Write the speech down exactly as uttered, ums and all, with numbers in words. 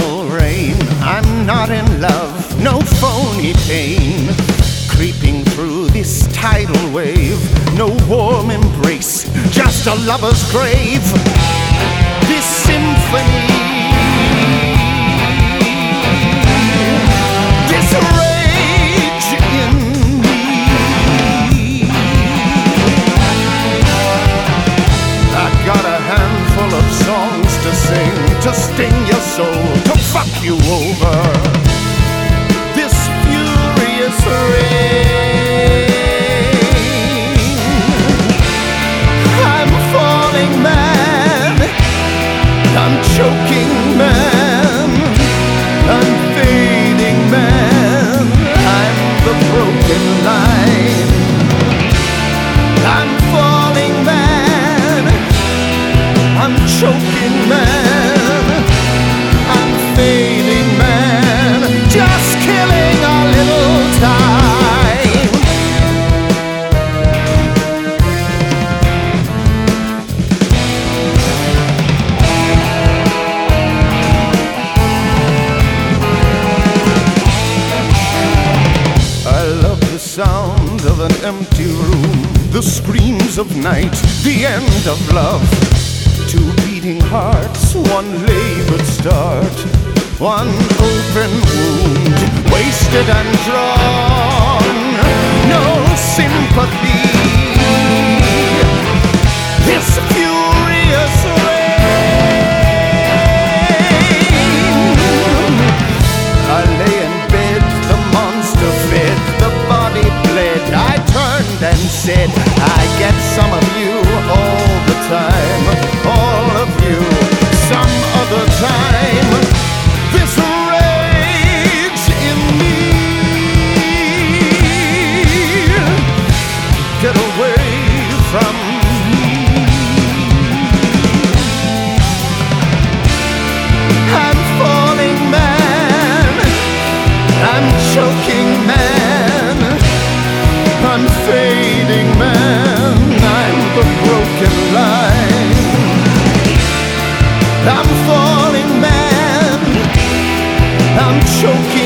eternal rain. I'm not in love, no phony pain. Creeping through this tidal wave, no warm embrace, just a lover's grave. This symphony, this rage in me. I got a handful of songs to sing, to sting your soul, to fuck you over. This furious rain, I'm falling man, I'm choking man, I'm fading man, I'm the broken line. I'm falling man, I'm choking man, I'm fading man, just killing a little time. I love the sound of an empty room, the screams of night, the end of love. Two beating hearts, one labored start, one open wound, wasted and drawn, no sympathy. This furious rain, I lay in bed, the monster fed, the body bled. I turned and said, I get some of you all the time, all of you, some other time. This rage in me, get away from me. I'm falling man, I'm choking man, I'm fading man, I'm the broken line. I'm falling man, I'm choking